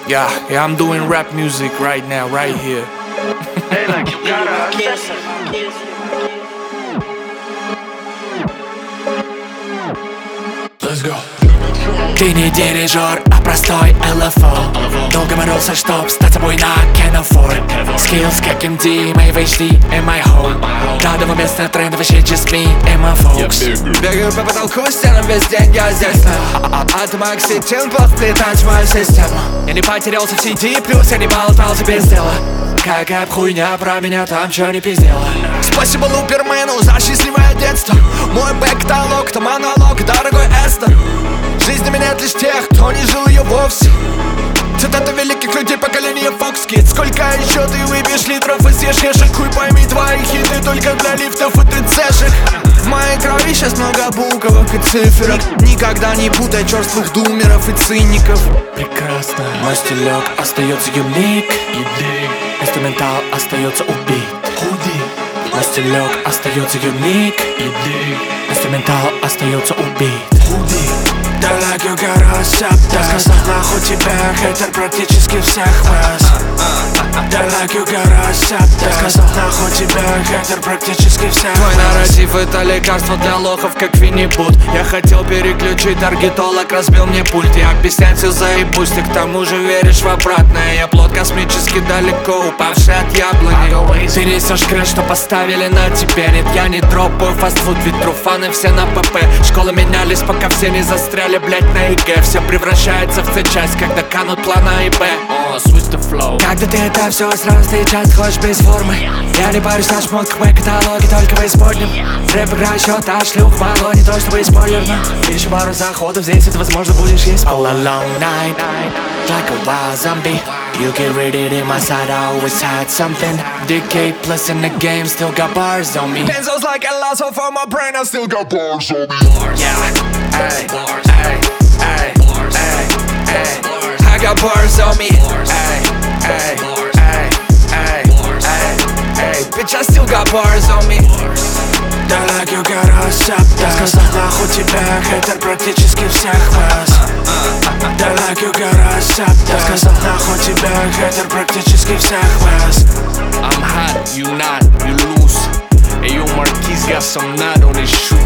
Yeah, I'm doing rap music right now, right here. Let's go. Ты не дирижер, а простой LFO. Долго боролся, чтоб стать собой на Canon-Ford. Skills как MD, my HD and my home. Кладово место трендов, shit just me and my folks. Бегаю по потолку, стенам весь день, я здесь. Атомокситин, плохо вплетать в мою систему. Я не потерялся в сети, плюс я не болтался без дела. Какая хуйня про меня там чё не пиздела. Спасибо Лупермену за счастливое детство. Мой бэк-каталог, это монолог, дорогой Эстер. Жизнь меняет лишь тех, кто не жил ее вовсе. Цитаты великих людей поколения Fox Kids. Сколько еще ты выпьешь литров и съешь ешек? Хуй пойми, твои хиты только для лифтов и ТЦшек. В моей крови сейчас много буквок и циферок. Никогда не путай черствых думеров и циников. Прекрасно. Мой стилек остается юник. Инструментал остается убит. Мой стилек остается юник. Инструментал остается убит. Далеко гора сапта. Сказал нахуй тебя, хейтер практически всех вас. Далеко гора сапта. Сказал нахуй тебя, хейтер практически всех вас. Твой нарратив это лекарство для лохов, как Винни-Пух. Я хотел переключить таргетолог, разбил мне пульт. Я объяснять все заебусь, ты к тому же веришь в обратное. Я плод космически далеко, упавший от яблони. Ты несешь крэш, что поставили на тебе. Нет, я не дропаю фастфуд, ведь труфаны все на ПП. Школы менялись, пока все не застряли, блять, на ЕГЭ. Все превращается в С-часть, когда канут план А и Б. Switch the flow. Когда ты это все сразу, ты часто ходишь без формы. Я не парюсь, наш мозг в моей каталоге только в исподнем. Рэп играет счет, а шлюх в вагоне, то чтобы спойлерно. Еще пару заходов, здесь это возможно будешь есть. All a long night, like a wild zombie. You get raided in my side, I always had something. Decade plus in the game, still got bars on me. Benzos like a lasso for my brain, I still got bars on me. Ay, ay, ay, ay, ay. I got bars on me. Ay, ay, ay, ay, ay, ay. Bitch, I still got bars on me. Далеко гора сапта. Сказал нахуй тебя, хейтер практически всех вас. Далеко гора сапта. Сказал нахуй тебя, хейтер практически всех вас. I'm hot, you not, you loose. Hey yo, Marquis got some nut on his shoe.